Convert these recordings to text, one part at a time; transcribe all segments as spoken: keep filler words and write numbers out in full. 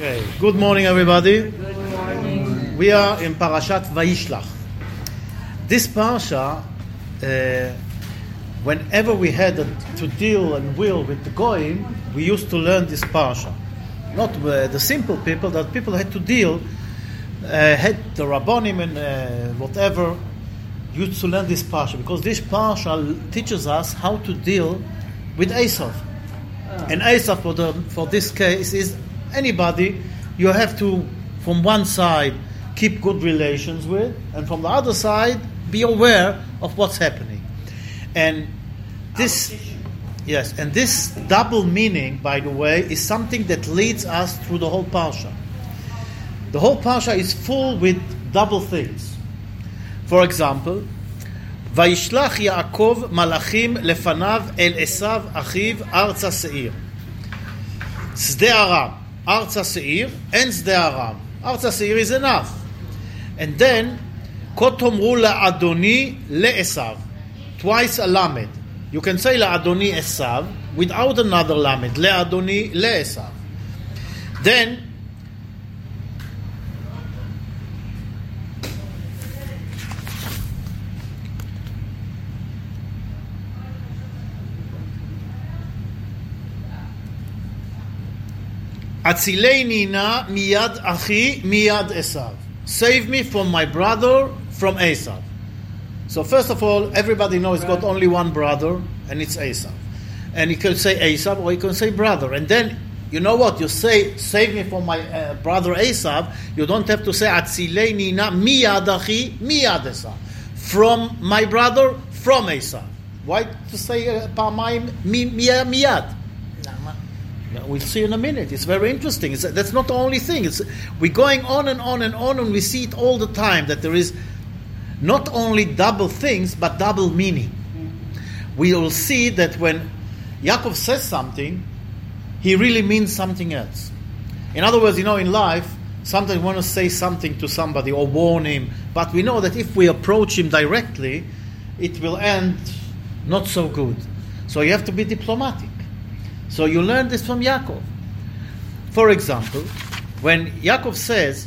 Okay. Good morning, everybody. Good morning. We are in Parashat Vayishlach. This parasha, uh, whenever we had to deal and deal with the goyim, we used to learn this parasha. Not uh, the simple people, that people had to deal, uh, had the rabbonim and uh, whatever, used to learn this parasha, because this parasha teaches us how to deal with Esav. Oh. And Esav, for, the, for this case, is anybody you have to, from one side, keep good relations with, and from the other side, be aware of what's happening. And this, yes, and this double meaning, by the way, is something that leads us through the whole parsha. The whole parsha is full with double things. For example, Vayishlach Yaakov malachim lefanav el Esav achiv arza seir. Sde Aram, arza seir, and Sde Aram. Arza seir is enough. And then, Kotomru la'adoni le'esav. Twice a lamed. You can say la'adoni esav without another lamed. Le'adoni le'esav. Then, Atzileini na miyad achi miyad Esav. Save me from my brother, from Esav. So first of all, everybody knows he's got only one brother, and it's Esav. And you can say Esav, or you can say brother. And then, you know what? You say, save me from my uh, brother Esav. You don't have to say Atzileini na miyad achi miyad Esav. From my brother, from Esav. Why to say uh, Parmayim miyad? We'll see in a minute. It's very interesting. It's, that's not the only thing. It's, we're going on and on and on, and we see it all the time, that there is not only double things, but double meaning. We will see that when Yaakov says something, he really means something else. In other words, you know, in life, sometimes we want to say something to somebody or warn him, but we know that if we approach him directly, it will end not so good. So you have to be diplomatic. So you learn this from Yaakov. For example, when Yaakov says,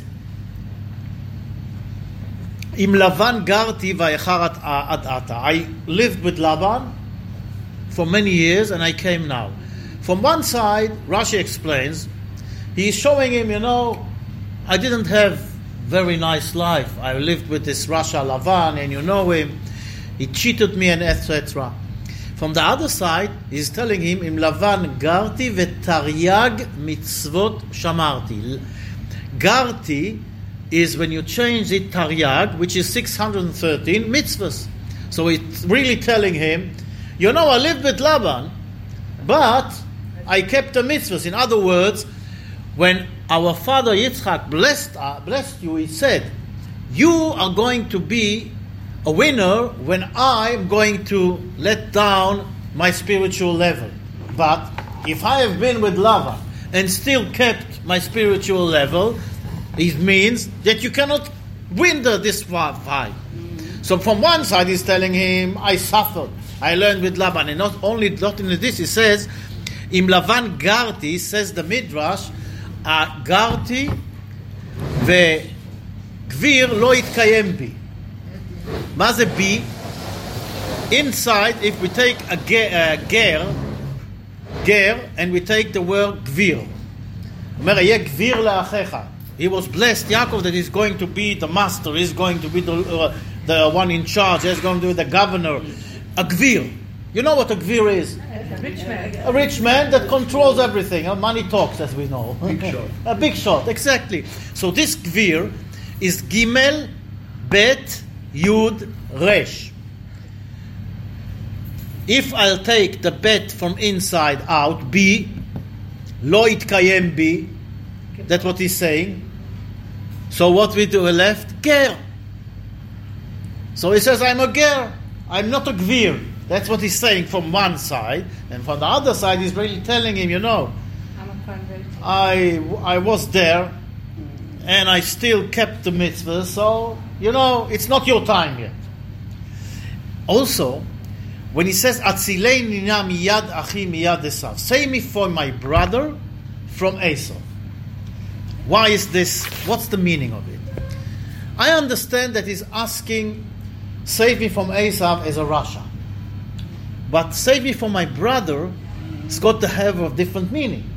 Im Lavan garti vayecharat ad ata. I lived with Lavan for many years and I came now. From one side, Rashi explains, he's showing him, you know, I didn't have very nice life. I lived with this Rasha Lavan, and you know him. He cheated me, and et cetera. From the other side, he's telling him, Im Lavan garti v'taryag mitzvot shamarti. Garti is when you change it taryag, which is six hundred thirteen mitzvahs. So it's really telling him, you know, I lived with Laban, but I kept the mitzvahs. In other words, when our father Yitzchak blessed, uh, blessed you, he said, you are going to be a winner when I'm going to let down my spiritual level. But if I have been with Lavan and still kept my spiritual level, it means that you cannot win the, this fight. So from one side he's telling him, I suffered, I learned with Lavan. And not only not in this, he says, Im Lavan garti, says the Midrash, uh, garti ve'gvir lo itkayem bi. מה זה בי? Inside, if we take a ger, uh, ger, ger, and we take the word gvir, אומר, יהיה גביר לאחיך. He was blessed, Yaakov, that he's going to be the master, he's going to be the, uh, the one in charge, he's going to be the governor. A gvir. You know what a gvir is? A rich man. A rich man that controls everything. Money talks, as we know. Big shot. A big shot, exactly. So this gvir is Gimel, Bet, Yud, Resh. If I'll take the bet from inside out, B, Lo itkayem B, that's what he's saying. So what we do left? Ger. So he says, I'm a ger. I'm not a gvir. That's what he's saying from one side. And from the other side, he's really telling him, you know, I'm a convert. I, I was there, and I still kept the mitzvah, so, you know, it's not your time yet. Also, when he says, Atzileini na miyad achi miyad Esav, save me for my brother from Esav. Why is this? What's the meaning of it? I understand that he's asking, save me from Esav as a Rasha. But save me from my brother, it's got to have a different meaning.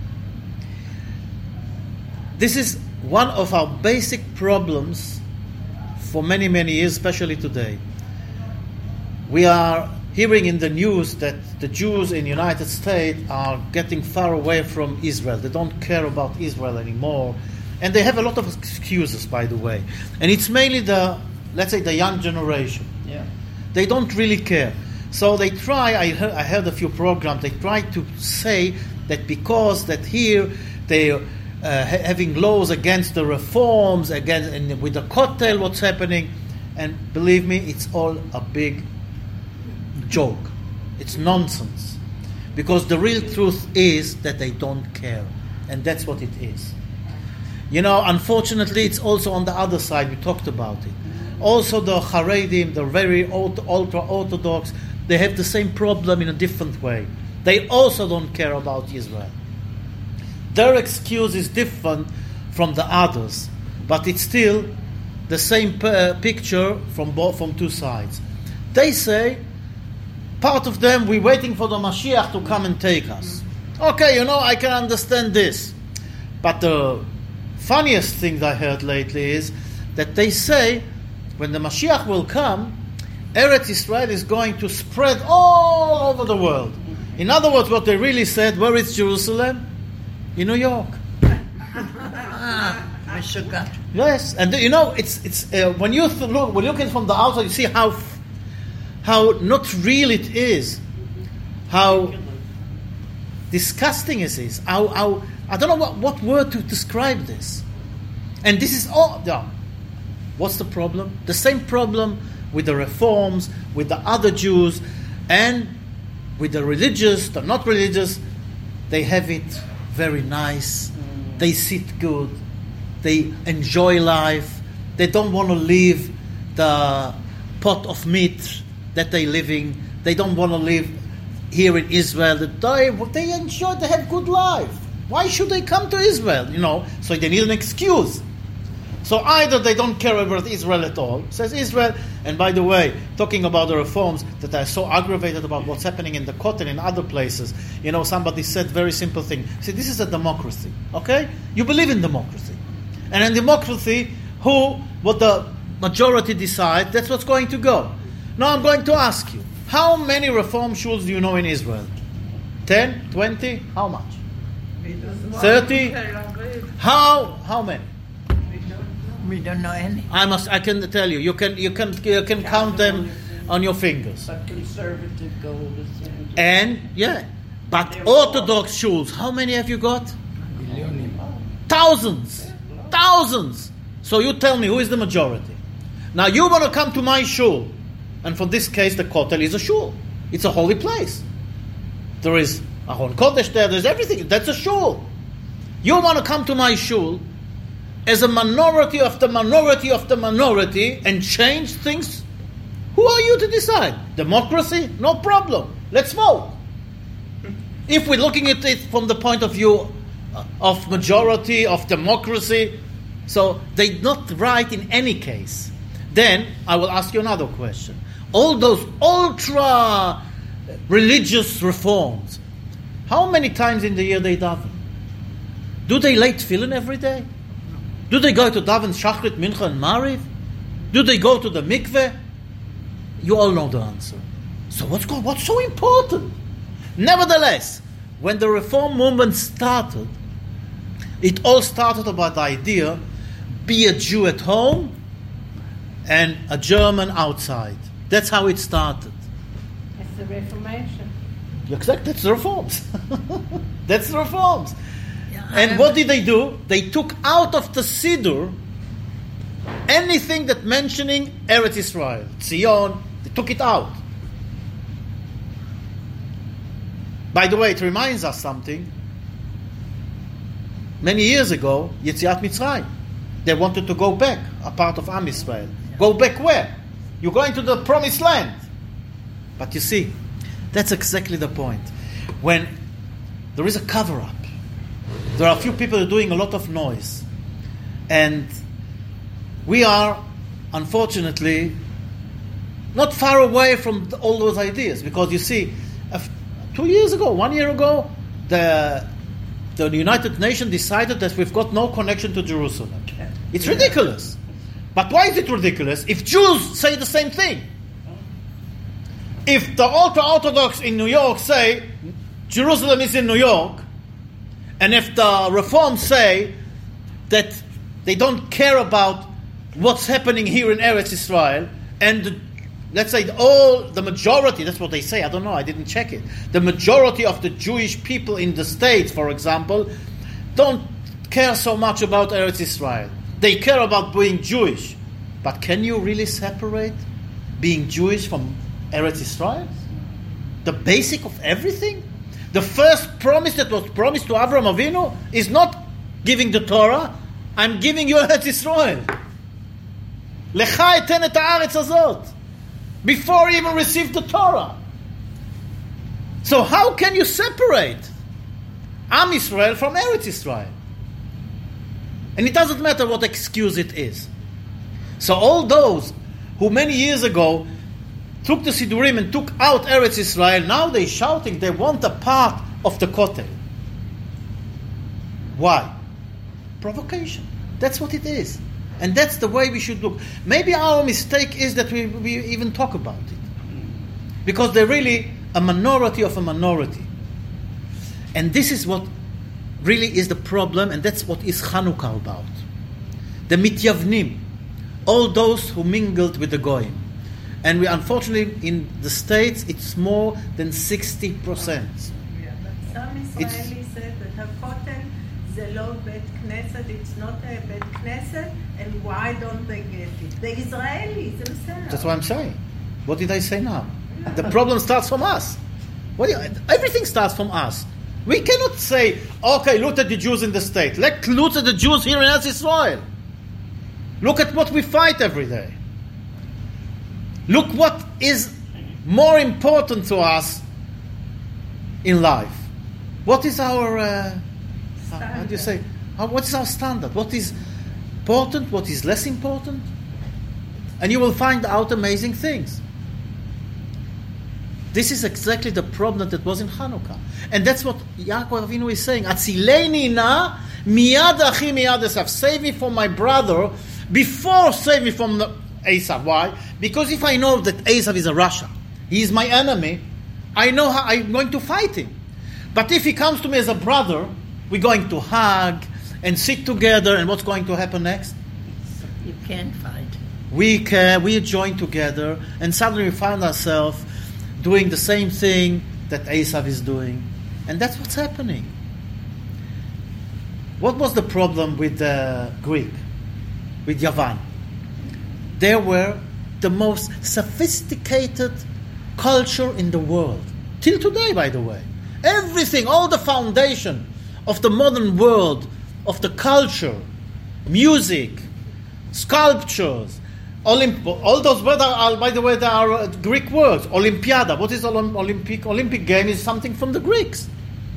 This is one of our basic problems for many, many years, especially today. We are hearing in the news that the Jews in the United States are getting far away from Israel. They don't care about Israel anymore. And they have a lot of excuses, by the way. And it's mainly the, let's say, the young generation. Yeah. They don't really care. So they try, I heard, I heard a few programs, they try to say that because that here they are uh, ha- having laws against the reforms, against, and with the Kotel, what's happening. And believe me, it's all a big joke. It's nonsense. Because the real truth is that they don't care. And that's what it is. You know, unfortunately, it's also on the other side. We talked about it. Also, the Haredim, the very ultra-Orthodox, they have the same problem in a different way. They also don't care about Israel. Their excuse is different from the others, but it's still the same p- picture from both, from two sides. They say, part of them, we're waiting for the Mashiach to come and take us. Okay, you know, I can understand this. But the funniest thing I heard lately is that they say when the Mashiach will come, Eretz Israel is going to spread all over the world. In other words, what they really said, where is Jerusalem? In New York. Yes, and you know, it's it's uh, when you th- look when you look at it from the outside, you see how how not real it is, how disgusting it is. How, how I don't know what, what word to describe this. And this is all. Yeah. What's the problem? The same problem with the reforms, with the other Jews, and with the religious, the not religious. They have it very nice. They sit good. They enjoy life. They don't want to leave the pot of meat that they're living. They don't want to live here in Israel. They, they enjoy, they have good life. Why should they come to Israel? You know, so they need an excuse. So either they don't care about Israel at all, says Israel, and by the way, talking about the reforms that are so aggravated about what's happening in the Kotel and in other places, you know, somebody said very simple thing. See, this is a democracy, okay? You believe in democracy. And in democracy, who, what the majority decide, that's what's going to go. Now I'm going to ask you, how many reform shuls do you know in Israel? ten, twenty? How much? thirty? How, how many? We don't know any. I must. I can tell you. You can. You can. You can count them on your fingers. But conservative go the same. And yeah, but Orthodox shuls. How many have you got? Thousands, thousands. So you tell me who is the majority? Now you want to come to my shul, and for this case, the Kotel is a shul. It's a holy place. There is Aron Kodesh there. There's everything. That's a shul. You want to come to my shul as a minority of the minority of the minority and change things? Who are you to decide? Democracy? No problem. Let's vote. If we're looking at it from the point of view of majority, of democracy, so they're not right in any case. Then I will ask you another question. All those ultra religious reforms, how many times in the year they daven? Do they lay tefillin every day? Do they go to daven Shachrit, Mincha, and Mariv? Do they go to the mikveh? You all know the answer. So what's go- what's so important? Nevertheless, when the reform movement started, it all started about the idea: be a Jew at home and a German outside. That's how it started. It's the Reformation. Exactly, that's the reforms. That's the reforms. And what did they do? They took out of the Siddur anything that mentioning Eretz Israel, Zion. They took it out. By the way, it reminds us something. Many years ago, Yetziat Mitzrayim, they wanted to go back, a part of Am Yisrael. Go back where? You're going to the promised land. But you see, that's exactly the point. When there is a cover-up, there are a few people who are doing a lot of noise. And we are, unfortunately, not far away from all those ideas. Because you see, two years ago, one year ago, the, the United Nations decided that we've got no connection to Jerusalem. It's ridiculous. But why is it ridiculous? If Jews say the same thing. If the ultra-Orthodox in New York say Jerusalem is in New York, and if the Reforms say that they don't care about what's happening here in Eretz Israel, and the, let's say all the majority, that's what they say, I don't know, I didn't check it, the majority of the Jewish people in the States, for example, don't care so much about Eretz Israel. They care about being Jewish. But can you really separate being Jewish from Eretz Israel? The basic of everything? The first promise that was promised to Avraham Avinu is not giving the Torah, I'm giving you Eretz Israel. Lecha eten et haaretz hazot. Before he even received the Torah. So how can you separate Am Israel from Eretz Israel? And it doesn't matter what excuse it is. So all those who many years ago took the Sidurim and took out Eretz Israel, now they're shouting they want a part of the Kotel. Why? Provocation. That's what it is. And that's the way we should look. Maybe our mistake is that we, we even talk about it. Because they're really a minority of a minority. And this is what really is the problem, and that's what is Chanukah about. The Mityavnim, all those who mingled with the Goyim. And we, unfortunately, in the States, it's more than sixty percent. Yeah, but some Israelis said that HaKotel זה לא בית כנסת, it's not a בית כנסת, and why don't they get it? The Israelis themselves. That's what I'm saying. What did I say now? The problem starts from us. What do you, everything starts from us. We cannot say, okay, look at the Jews in the state. Let's look at the Jews here in Eretz Israel. Look at what we fight every day. Look what is more important to us in life. What is our, uh, how, how do you say, how, what is our standard? What is important? What is less important? And you will find out amazing things. This is exactly the problem that was in Hanukkah. And that's what Yaakov Avinu is saying. Atzileni na miyad achi miyad Esav. Save me from my brother before save me from the Esav. Why? Because if I know that Esav is a Rasha, he is my enemy, I know how I'm going to fight him. But if he comes to me as a brother, we're going to hug and sit together, and what's going to happen next? You can't fight. We can, we join together, and suddenly we find ourselves doing the same thing that Esav is doing. And that's what's happening. What was the problem with the Greek? With Yavan? They were the most sophisticated culture in the world. Till today, by the way. Everything, all the foundation of the modern world, of the culture, music, sculptures, Olymp- all those words are, by the way, they are uh, Greek words. Olympiada. What is Olymp- Olympic? Olympic game is something from the Greeks.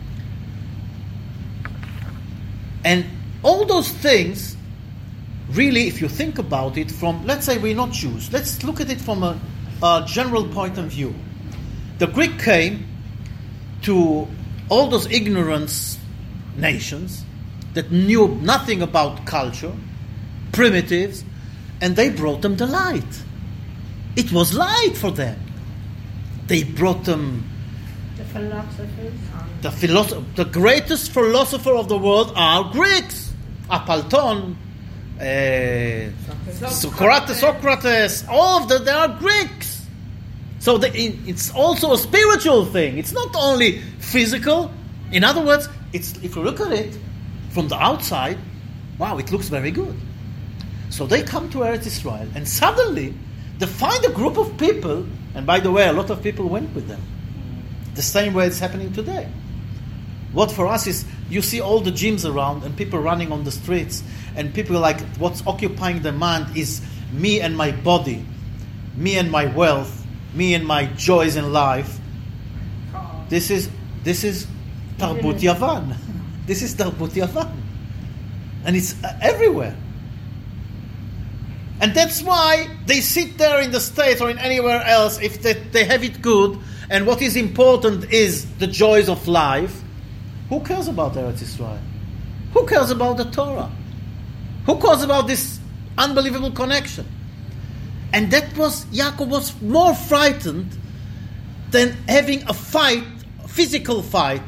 And all those things, really, if you think about it from, let's say we're not Jews. Let's look at it from a, a general point of view. The Greek came to all those ignorant nations that knew nothing about culture, primitives, and they brought them the light. It was light for them. They brought them The philosophers. the philosopher, the greatest philosopher of the world are Greeks. Apalton, uh, Socrates, Socrates, all of them, they are Greeks. So the, it's also a spiritual thing. It's not only physical. In other words, it's if you look at it from the outside, wow, it looks very good. So they come to Eretz Israel, and suddenly they find a group of people, and by the way, a lot of people went with them. The same way it's happening today. What for us is, you see all the gyms around, and people running on the streets, and people like, what's occupying their mind is me and my body, me and my wealth, me and my joys in life. This is, this is Tarbut Yavan. This is Tarbut Yavan. And it's uh, everywhere. And that's why they sit there in the States or in anywhere else, if they, they have it good, and what is important is the joys of life. Who cares about Eretz Israel? Who cares about the Torah? Who cares about this unbelievable connection? And that was, Yaakov was more frightened than having a fight, a physical fight,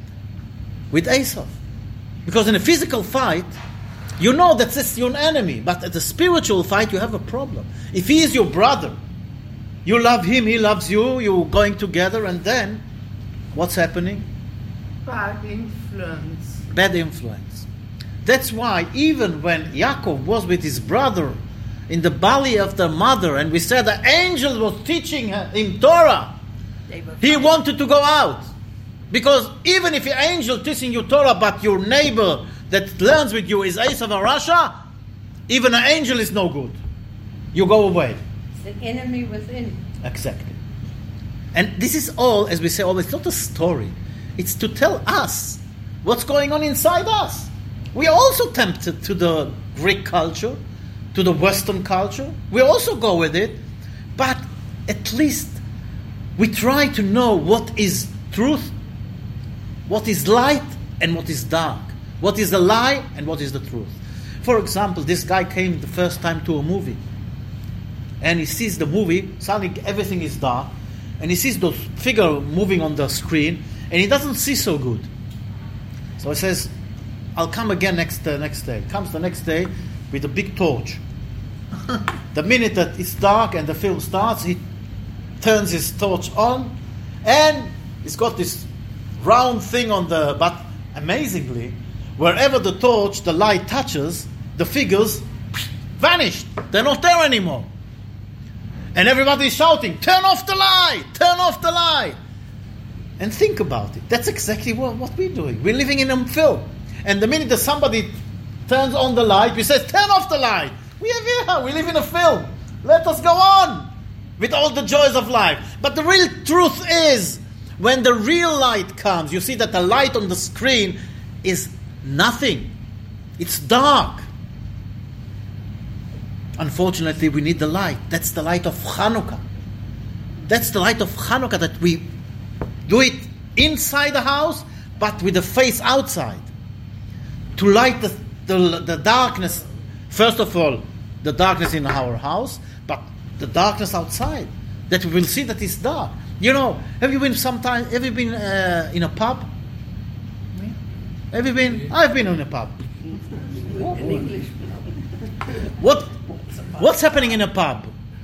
with Esau. Because in a physical fight, you know that it's your enemy, but at a spiritual fight, you have a problem. If he is your brother, you love him, he loves you, you're going together, and then, what's happening? Bad influence. Bad influence. That's why, even when Yaakov was with his brother in the belly of the mother, and we said the angel was teaching him Torah, he wanted to go out. Because even if your angel teaching you Torah, but your neighbor that learns with you is Esav or Rasha, even an angel is no good. You go away. It's an enemy within. Exactly. And this is all, as we say always, it's not a story. It's to tell us what's going on inside us. We are also tempted to the Greek culture, to the Western culture. We also go with it. But at least we try to know what is truth, what is light, and what is dark. What is the lie and what is the truth. For example, this guy came the first time to a movie. And he sees the movie, suddenly everything is dark. And he sees the figure moving on the screen. And he doesn't see so good. So he says, I'll come again next uh, next day. Comes the next day with a big torch. The minute that it's dark and the film starts, he turns his torch on. And he's got this round thing on the... But amazingly, wherever the torch, the light touches, the figures vanished. They're not there anymore. And everybody is shouting, turn off the light! Turn off the light! And think about it. That's exactly what, what we're doing. We're living in a film. And the minute that somebody turns on the light, we say, turn off the light. We have here, we live in a film. Let us go on with all the joys of life. But the real truth is, when the real light comes, you see that the light on the screen is nothing. It's dark. Unfortunately, we need the light. That's the light of Hanukkah. That's the light of Hanukkah, that we do it inside the house, but with the face outside. To light the, the, the darkness, first of all, the darkness in our house, but the darkness outside, that we will see that it's dark. You know, have you been sometime, have you been uh, in a pub? Me? Have you been? I've been in a pub. In English. What, what's happening in a pub?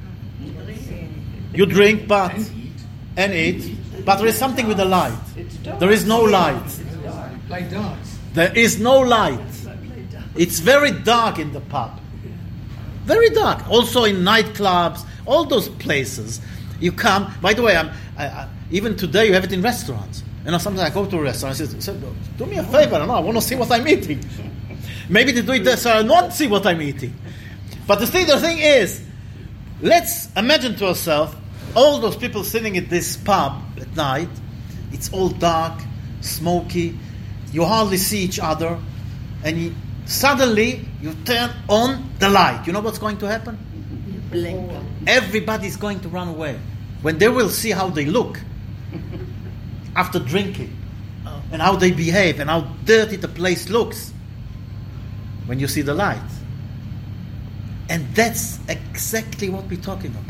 You drink, but, and eat, but there is something with the light. There is no light. Play darts. There is no light. It's very dark in the pub. Very dark. Also in nightclubs, all those places. You come. By the way, I'm, I, I, even today you have it in restaurants. You know, sometimes I go to a restaurant and I say, do me a favor, I don't know, I want to see what I'm eating. Maybe they do it there so I won't see what I'm eating. But the thing, the thing is, let's imagine to ourselves all those people sitting at this pub at night. It's all dark, smoky. You hardly see each other. And you, suddenly you turn on the light. You know what's going to happen? Blink. Everybody's going to run away. When they will see how they look after drinking. Oh. And how they behave and how dirty the place looks when you see the light. And that's exactly what we're talking about.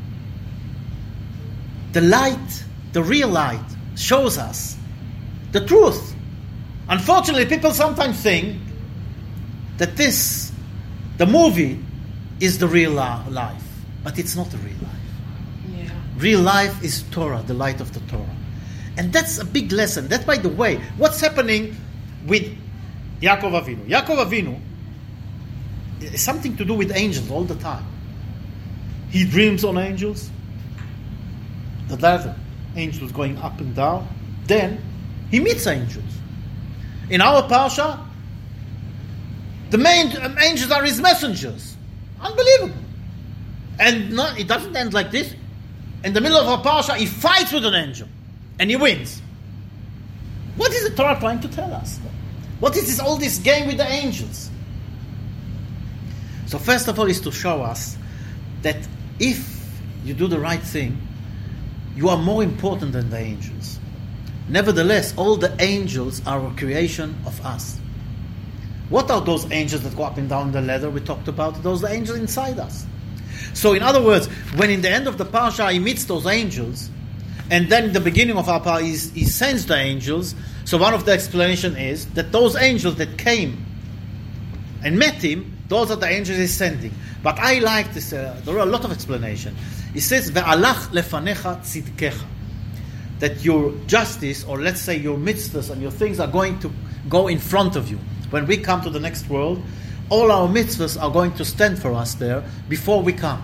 The light, the real light, shows us the truth. Unfortunately, people sometimes think that this, the movie, is the real life. But it's not the real life. Yeah. Real life is Torah, the light of the Torah. And that's a big lesson. That, by the way, what's happening with Yaakov Avinu? Yaakov Avinu is something to do with angels all the time. He dreams on angels. The ladder, angels going up and down. Then he meets angels. In our parsha, the main angels are his messengers. Unbelievable. And no, it doesn't end like this. In the middle of our parsha, he fights with an angel. And he wins. What is the Torah trying to tell us? What is this, all this game with the angels? So first of all is to show us that if you do the right thing, you are more important than the angels. Nevertheless, all the angels are a creation of us. What are those angels that go up and down the ladder we talked about? Those are the angels inside us. So in other words, when in the end of the parsha he meets those angels, and then in the beginning of our parsha he, he sends the angels, so one of the explanation is that those angels that came and met him, those are the angels he's sending. But I like this, uh, there are a lot of explanation. He says, Ve'alach lefanecha tzidkecha, that your justice, or let's say your mitzvahs and your things are going to go in front of you. When we come to the next world, all our mitzvahs are going to stand for us there before we come.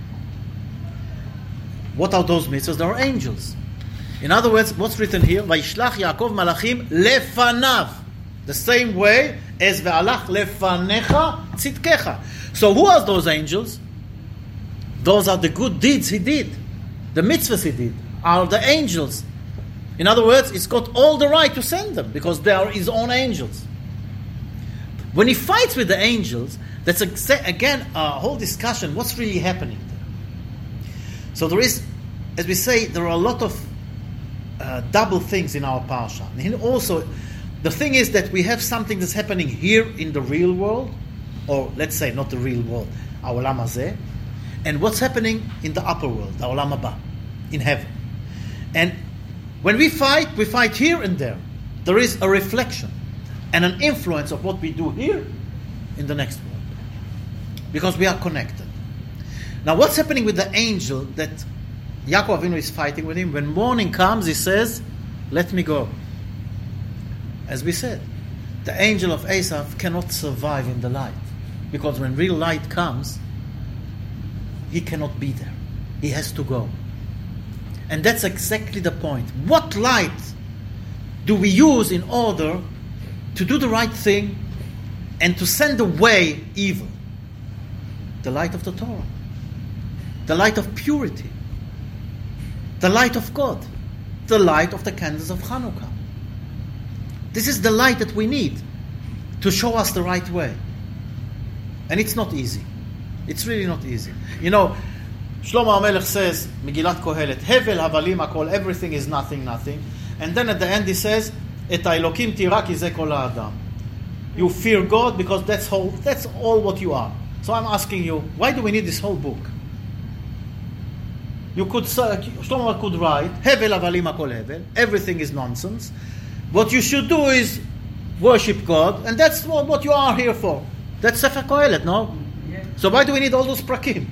What are those mitzvahs? They are angels. In other words, what's written here? Vayishlach Yaakov malachim lefanav. The same way as ve'alach lefanecha tzidkecha. So who are those angels? Those are the good deeds he did. The mitzvahs he did are the angels. In other words, it's got all the right to send them because they are his own angels. When he fights with the angels, that's exa- again a whole discussion. What's really happening there? So there is, as we say, there are a lot of uh, double things in our parsha. And also, the thing is that we have something that's happening here in the real world, or let's say not the real world, העולם הזה, and what's happening in the upper world, העולם הבא, in heaven. And when we fight, we fight here and there. There is a reflection and an influence of what we do here in the next world. Because we are connected. Now what's happening with the angel that Yaakov Avinu is fighting with him? When morning comes, he says, let me go. As we said, the angel of Esav cannot survive in the light. Because when real light comes, he cannot be there. He has to go. And that's exactly the point. What light do we use in order to do the right thing and to send away evil? The light of the Torah. The light of purity. The light of God. The light of the candles of Hanukkah. This is the light that we need to show us the right way. And it's not easy. It's really not easy. You know, Shlomo HaMelech says, Megillat Kohelet, Hevel havalim hakol, everything is nothing, nothing. And then at the end he says, Et ha'elokim tira ki ze kol ha'adam. You fear God because that's all, that's all what you are. So I'm asking you, why do we need this whole book? You could say, Shlomo could write, Hevel havalim hakol hevel, everything is nonsense. What you should do is worship God, and that's what, what you are here for. That's Sefer Kohelet, no? Yeah. So why do we need all those prakim?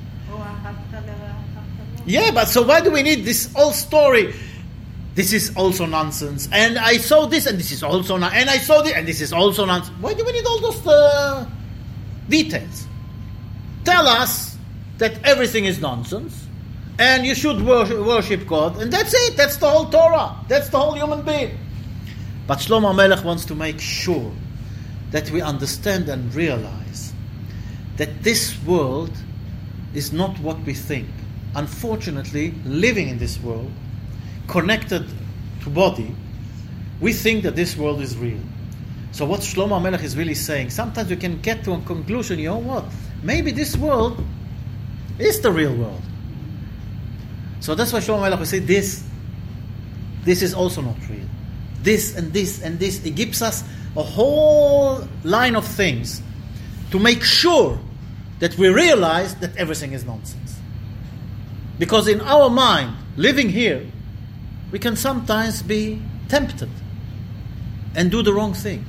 Yeah, but so why do we need this whole story? This is also nonsense. And I saw this, and this is also nonsense. And I saw this, and this is also nonsense. Why do we need all those uh, details? Tell us that everything is nonsense, and you should worship, worship God, and that's it. That's the whole Torah. That's the whole human being. But Shlomo HaMelech wants to make sure that we understand and realize that this world is not what we think. Unfortunately, living in this world, connected to body, we think that this world is real. So what Shlomo HaMelech is really saying, sometimes we can get to a conclusion, you know what, maybe this world is the real world. So that's why Shlomo HaMelech will say this, this is also not real. This and this and this, it gives us a whole line of things to make sure that we realize that everything is nonsense. Because in our mind, living here, we can sometimes be tempted and do the wrong thing.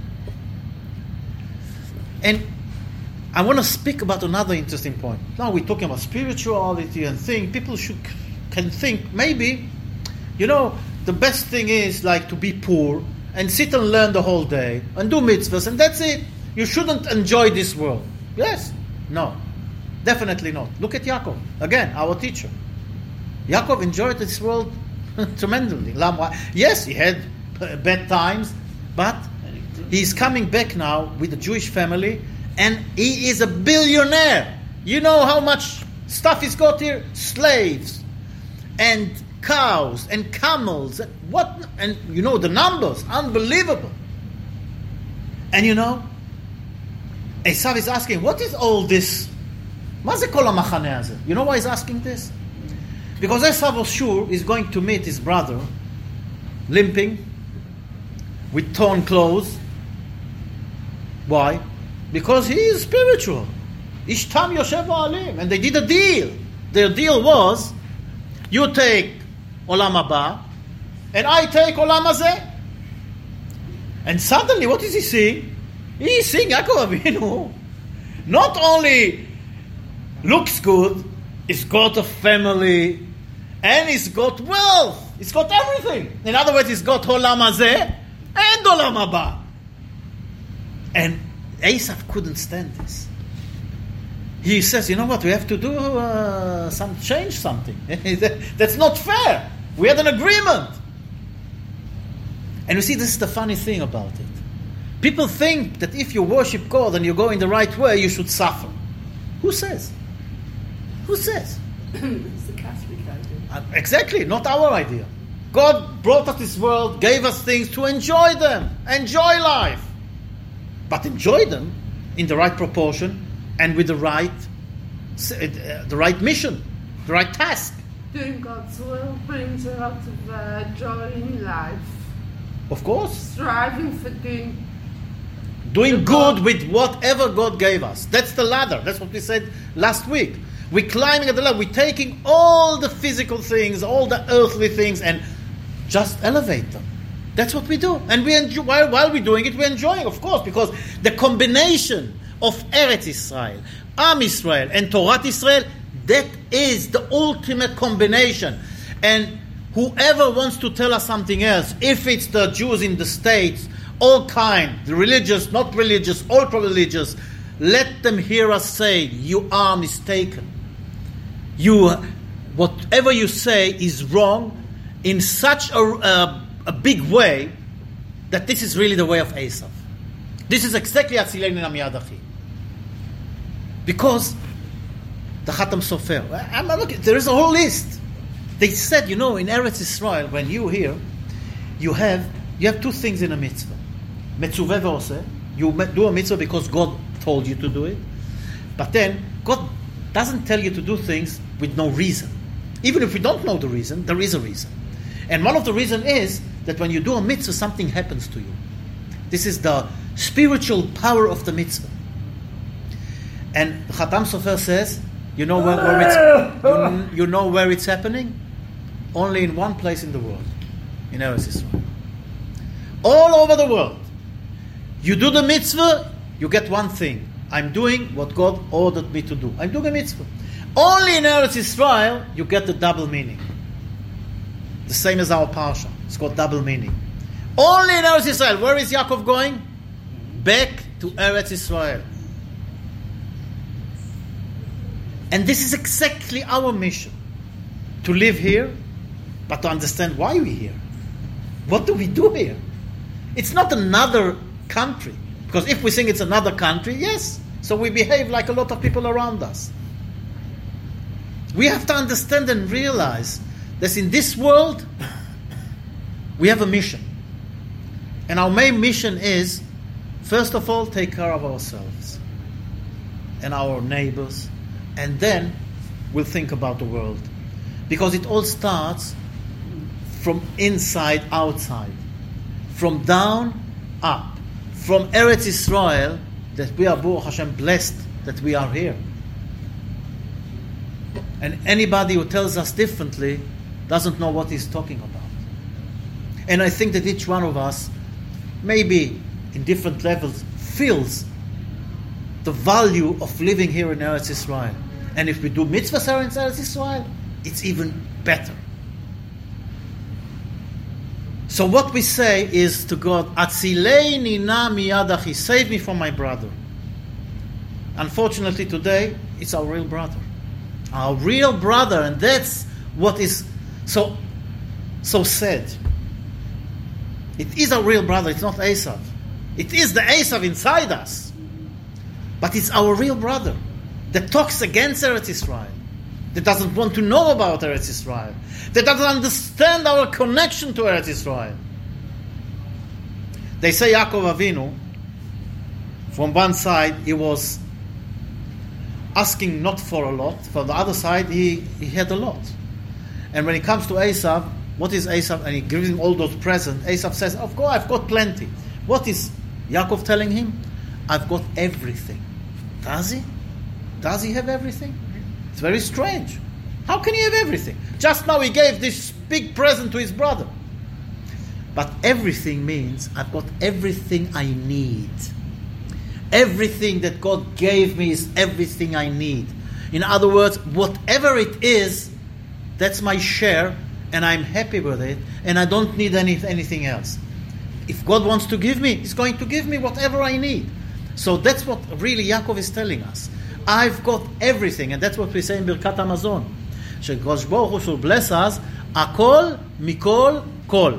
And I want to speak about another interesting point. Now we're talking about spirituality and things. People should can think maybe, you know, the best thing is like to be poor and sit and learn the whole day and do mitzvahs and that's it. You shouldn't enjoy this world. Yes? No. Definitely not. Look at Yaakov. Again, our teacher. Yaakov enjoyed this world tremendously. Yes, he had bad times, but he's coming back now with a Jewish family and he is a billionaire. You know how much stuff he's got here? Slaves and cows and camels and what, and you know the numbers, unbelievable. And you know, Esav is asking, what is all this? מה זה כל המחנה הזה? You know why he's asking this? Because Esav was sure he's going to meet his brother, limping, with torn clothes. Why? Because he is spiritual. Ishtam Yoshev Alim. And they did a deal. Their deal was, you take Olam Haba, and I take Olam Hazeh. And suddenly, what is he seeing? He's seeing Yaakov Avinu. Not only looks good, he's got a family, and he's got wealth. He's got everything. In other words, he's got Olam Hazeh and Olam Haba. And Esav couldn't stand this. He says, you know what, we have to do uh, some change something. That's not fair. We had an agreement. And you see, this is the funny thing about it. People think that if you worship God and you go in the right way, you should suffer. Who says? Who says? It's the Catholic idea. Uh, exactly, not our idea. God brought us this world, gave us things to enjoy them, enjoy life. But enjoy them in the right proportion and with the right, uh, the right mission, the right task. Doing God's will brings a lot of uh, joy in life. Of course. Striving for doing Doing good with whatever God gave us. That's the ladder. That's what we said last week. We're climbing at the ladder. We're taking all the physical things, all the earthly things, and just elevate them. That's what we do. And we enjoy, while, while we're doing it, we're enjoying, of course, because the combination of Eretz Israel, Am Israel, and Torah Israel, that is the ultimate combination. And whoever wants to tell us something else, if it's the Jews in the States, all kind, the religious, not religious, ultra-religious, let them hear us say, you are mistaken. You, whatever you say is wrong in such a, a, a big way that this is really the way of Esav. This is exactly Atzileni Namiyad Achi. Because the Khatam Sofer, I'm not looking, there is a whole list. They said, you know, in Eretz Israel, when you hear, you have you have two things in a mitzvah. Metzuveh ve'oseh. You do a mitzvah because God told you to do it. But then, God doesn't tell you to do things with no reason. Even if we don't know the reason, there is a reason. And one of the reasons is that when you do a mitzvah, something happens to you. This is the spiritual power of the mitzvah. And the Khatam Sofer says, you know where, where it's you, you know where it's happening? Only in one place in the world, in Eretz Israel. All over the world, you do the mitzvah, you get one thing. I'm doing what God ordered me to do. I'm doing a mitzvah. Only in Eretz Israel, you get the double meaning. The same as our parsha. It's got double meaning. Only in Eretz Israel. Where is Yaakov going? Back to Eretz Israel. And this is exactly our mission. To live here, but to understand why we're here. What do we do here? It's not another country. Because if we think it's another country, yes. So we behave like a lot of people around us. We have to understand and realize that in this world, we have a mission. And our main mission is, first of all, take care of ourselves and our neighbors. And then we'll think about the world. Because it all starts from inside, outside. From down, up. From Eretz Israel, that we are, Baruch Hashem, blessed that we are here. And anybody who tells us differently doesn't know what he's talking about. And I think that each one of us, maybe in different levels, feels the value of living here in Eretz Israel. And if we do mitzvahs here in Eretz Israel, it's even better. So what we say is to God, Atzileini na miyad achi, save me from my brother. Unfortunately today, it's our real brother. Our real brother, and that's what is so so sad. It is our real brother, it's not Esav. It is the Esav inside us. But it's our real brother that talks against Eretz Israel, that doesn't want to know about Eretz Israel, that doesn't understand our connection to Eretz Israel. They say Yaakov Avinu, From one side, he was asking not for a lot. From the other side, he, he had a lot. And when it comes to Esav, what is Esav? And he gives him all those presents. Esav says, of course, I've got plenty. What is Yaakov telling him? I've got everything. Does he? Does he have everything? It's very strange. How can he have everything? Just now he gave this big present to his brother. But everything means I've got everything I need. Everything that God gave me is everything I need. In other words, whatever it is, that's my share, and I'm happy with it, and I don't need any, anything else. If God wants to give me, He's going to give me whatever I need. So that's what really Yaakov is telling us. I've got everything, and that's what we say in Birkat Hamazon. Shekadosh Baruch Hu should bless us, Akol Mikol Kol.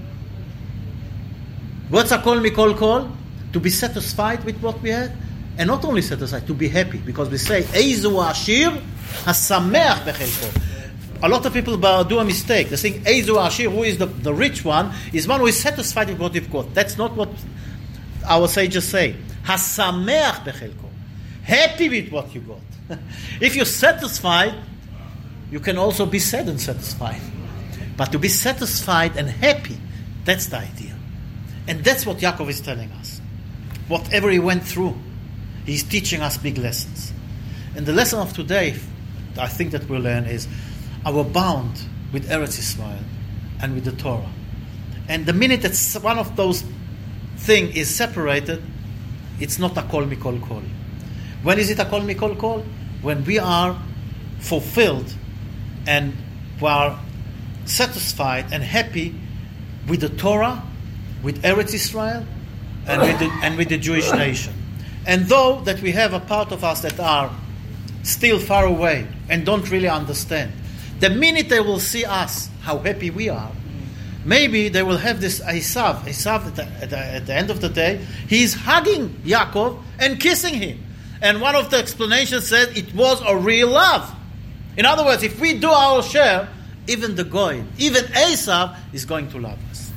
What's Akol Mikol Kol? To be satisfied with what we had, and not only satisfied, to be happy, because we say Eizu Ashir Hasameach Bechelko. A lot of people do a mistake. They think Eizu Ashir, who is the, the rich one, is one who is satisfied with what they've got. That's not what our sages say. Hasameach Bechelko. Happy with what you got. If you're satisfied, you can also be sad and satisfied. But to be satisfied and happy, that's the idea. And that's what Yaakov is telling us. Whatever he went through, he's teaching us big lessons. And the lesson of today, I think that we'll learn, is our bond with Eretz Israel and with the Torah. And the minute that one of those things is separated, it's not a kol mikol kol. When is it a kol mikol kol? When we are fulfilled and we are satisfied and happy with the Torah, with Eretz Israel, and with the, and with the Jewish nation. And though that we have a part of us that are still far away and don't really understand, the minute they will see us, how happy we are, maybe they will have this Esav. Esav, at the, at the, at the end of the day, he's hugging Yaakov and kissing him. And one of the explanations said it was a real love. In other words, if we do our share, even the Goy, even Esav is going to love us.